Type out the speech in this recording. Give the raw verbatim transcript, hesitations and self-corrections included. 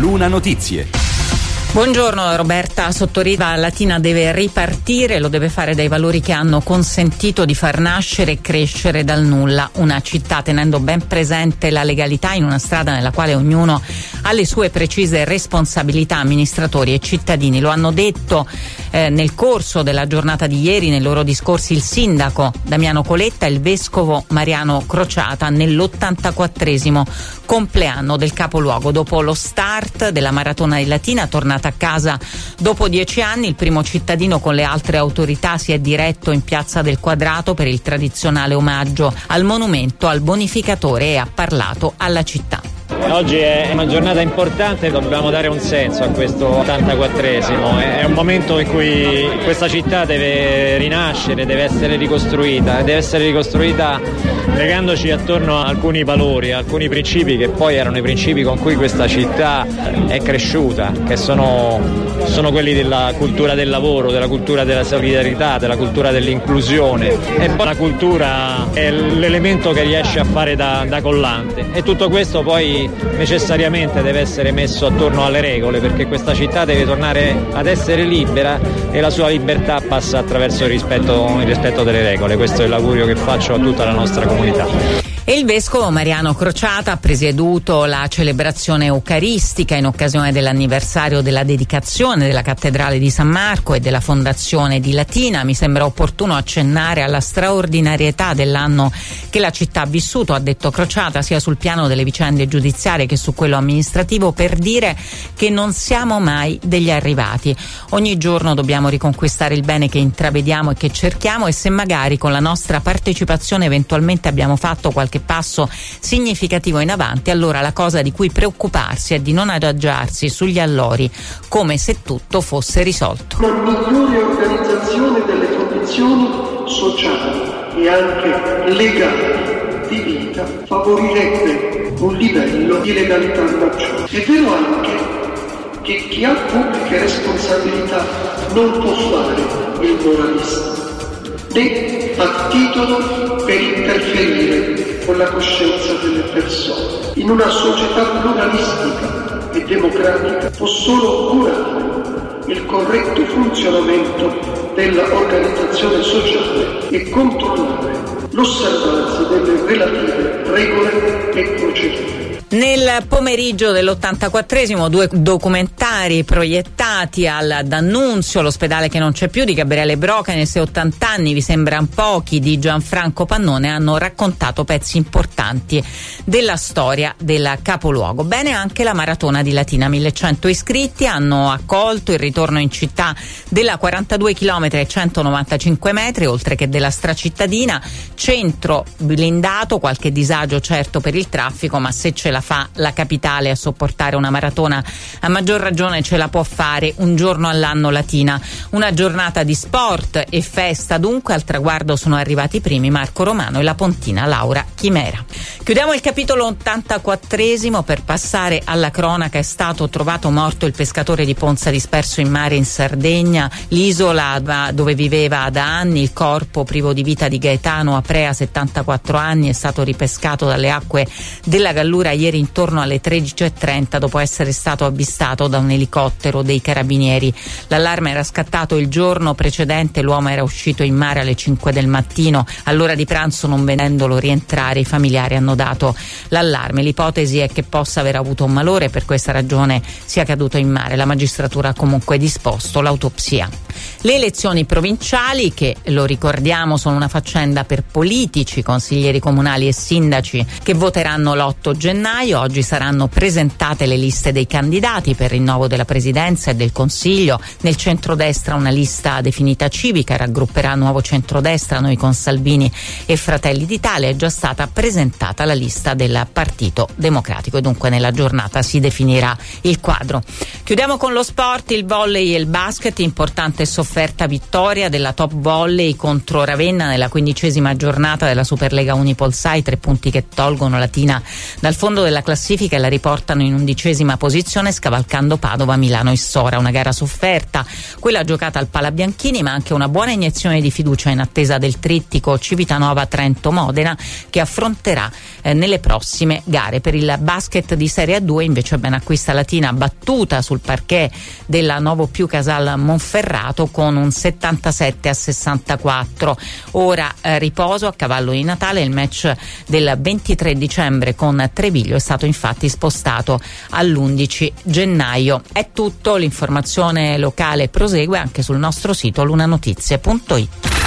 Luna Notizie. Buongiorno Roberta Sottoriva. Latina deve ripartire, lo deve fare dai valori che hanno consentito di far nascere e crescere dal nulla una città, tenendo ben presente la legalità in una strada nella quale ognuno ha le sue precise responsabilità, amministratori e cittadini. Lo hanno detto eh, nel corso della giornata di ieri nei loro discorsi il sindaco Damiano Coletta e il vescovo Mariano Crociata nell'ottantaquattresimo compleanno del capoluogo. Dopo lo start della maratona di Latina, tornata a casa dopo dieci anni, il primo cittadino con le altre autorità si è diretto in Piazza del Quadrato per il tradizionale omaggio al monumento al bonificatore e ha parlato alla città. Oggi è una giornata importante, dobbiamo dare un senso a questo ottantaquattresimo, è un momento in cui questa città deve rinascere, deve essere ricostruita, deve essere ricostruita legandoci attorno a alcuni valori, a alcuni principi che poi erano i principi con cui questa città è cresciuta, che sono, sono quelli della cultura del lavoro, della cultura della solidarietà, della cultura dell'inclusione, e poi la cultura è l'elemento che riesce a fare da, da collante, e tutto questo poi necessariamente deve essere messo attorno alle regole, perché questa città deve tornare ad essere libera e la sua libertà passa attraverso il rispetto, il rispetto delle regole. Questo è l'augurio che faccio a tutta la nostra comunità. E il vescovo Mariano Crociata ha presieduto la celebrazione eucaristica in occasione dell'anniversario della dedicazione della cattedrale di San Marco e della fondazione di Latina. Mi sembra opportuno accennare alla straordinarietà dell'anno che la città ha vissuto, ha detto Crociata, sia sul piano delle vicende giudiziarie che su quello amministrativo, per dire che non siamo mai degli arrivati. Ogni giorno dobbiamo riconquistare il bene che intravediamo e che cerchiamo, e se magari con la nostra partecipazione eventualmente abbiamo fatto qualche passo significativo in avanti, allora la cosa di cui preoccuparsi è di non adagiarsi sugli allori come se tutto fosse risolto. Una migliore organizzazione delle condizioni sociali e anche legali di vita favorirebbe un livello di legalità maggiore. È vero anche che chi ha pubbliche responsabilità non può fare il moralista, né ha titolo per interferire con la coscienza delle persone. In una società pluralistica e democratica può solo curare il corretto funzionamento dell'organizzazione sociale e controllare l'osservanza delle relative regole e procedure. Nel pomeriggio dell'ottantaquattresimo due documentari proiettati al D'Annunzio, l'ospedale che non c'è più di Gabriele Broca nei suoi ottanta anni, vi sembran pochi, di Gianfranco Pannone, hanno raccontato pezzi importanti della storia del capoluogo. Bene anche la maratona di Latina, millecento iscritti hanno accolto il ritorno in città della quarantadue chilometri e centonovantacinque metri, oltre che della stracittadina, centro blindato, qualche disagio certo per il traffico, ma se ce la fa la capitale a sopportare una maratona, a maggior ragione ce la può fare un giorno all'anno Latina. Una giornata di sport e festa, dunque al traguardo sono arrivati i primi Marco Romano e la pontina Laura Chimera. Chiudiamo il capitolo ottantaquattresimo per passare alla cronaca. È stato trovato morto il pescatore di Ponza disperso in mare in Sardegna, l'isola dove viveva da anni. Il corpo privo di vita di Gaetano Aprea, settantaquattro anni, è stato ripescato dalle acque della Gallura ieri intorno alle tredici e trenta dopo essere stato avvistato da un elicottero dei carabinieri. L'allarme era scattato il giorno precedente, l'uomo era uscito in mare alle cinque del mattino, all'ora di pranzo, non vedendolo rientrare i familiari hanno dato l'allarme. L'ipotesi è che possa aver avuto un malore e per questa ragione sia caduto in mare. La magistratura ha comunque disposto l'autopsia. Le elezioni provinciali, che lo ricordiamo sono una faccenda per politici, consiglieri comunali e sindaci che voteranno l'otto gennaio. Oggi saranno presentate le liste dei candidati per rinnovo della presidenza e del consiglio. Nel centrodestra una lista definita civica, raggrupperà Nuovo Centrodestra, Noi con Salvini e Fratelli d'Italia. È già stata presentata la lista del Partito Democratico e dunque nella giornata si definirà il quadro. Chiudiamo con lo sport, il volley e il basket. Importante sofferenza sofferta vittoria della Top Volley contro Ravenna nella quindicesima giornata della Superlega Unipolsai, tre punti che tolgono Latina dal fondo della classifica e la riportano in undicesima posizione, scavalcando Padova, Milano e Sora. Una gara sofferta, quella giocata al Palabianchini, ma anche una buona iniezione di fiducia in attesa del trittico Civitanova Trento Modena, che affronterà eh, nelle prossime gare. Per il basket di Serie A due invece ben acquista Latina, battuta sul parquet della Novo Più Casal Monferrato con un settantasette a sessantaquattro. Ora eh, riposo a cavallo di Natale. Il match del ventitré dicembre con Treviglio è stato infatti spostato all'undici gennaio. È tutto, l'informazione locale prosegue anche sul nostro sito lunanotizie punto it.